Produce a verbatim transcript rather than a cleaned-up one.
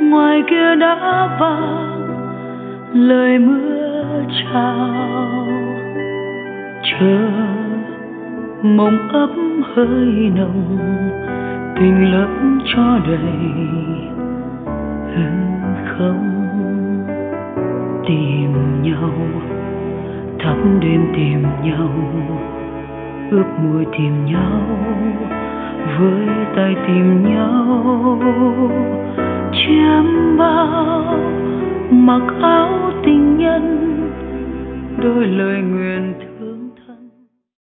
ngoài kia đã vang lời mưa chào, chờ mộng ấp hơi nồng, tình lỡ cho đầy hư không. Tìm nhau thắp đêm, tìm nhau ướp môi, tìm nhau với tay, tìm nhau chiêm bao mặc áo tình nhân, đôi lời nguyện